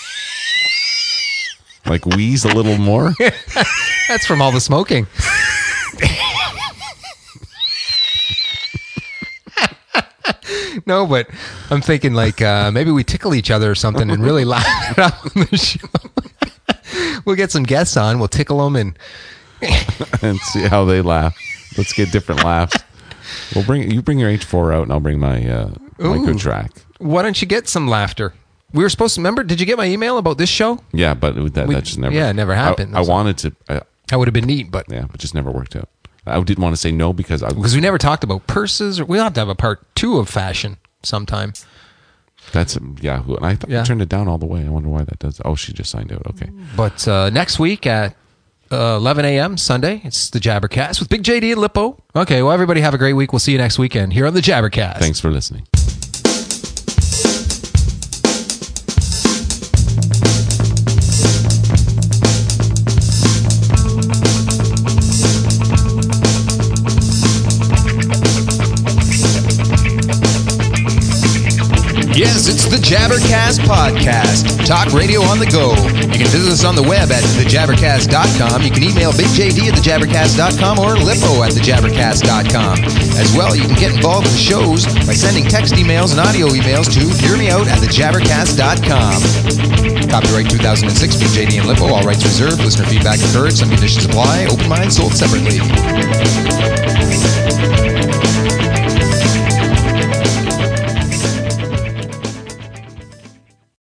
like, wheeze a little more. That's from all the smoking. No, but I'm thinking like uh, maybe we tickle each other or something and really laugh it out on the show. We'll get some guests on. We'll tickle them and And see how they laugh. Let's get different laughs. We'll bring you bring your H four out, and I'll bring my uh, micro track. Why don't you get some laughter? We were supposed to remember. Did you get my email about this show? Yeah, but that, We- that just never. yeah, it never happened. I, I wanted to. Uh, That would have been neat, but yeah, but just never worked out. I didn't want to say no because I because we never talked about purses. Or we'll have to have a part two of fashion sometime. That's Yahoo, and I, th- Yeah. I turned it down all the way. I wonder why that does. Oh, she just signed out. Okay. But uh, next week at uh, eleven a.m. Sunday, it's the Jabbercast with Big J D and Lippo. Okay, well, everybody have a great week. We'll see you next weekend here on the Jabbercast. Thanks for listening. Yes, it's the Jabbercast Podcast. Talk radio on the go. You can visit us on the web at the jabbercast dot com. You can email Big J D at the jabbercast dot com or Lippo at the jabbercast dot com. As well, you can get involved with the shows by sending text emails and audio emails to hear me out at the jabbercast dot com. Copyright two thousand six, Big J D and Lippo. All rights reserved. Listener feedback encouraged. Some conditions apply. Open mind sold separately.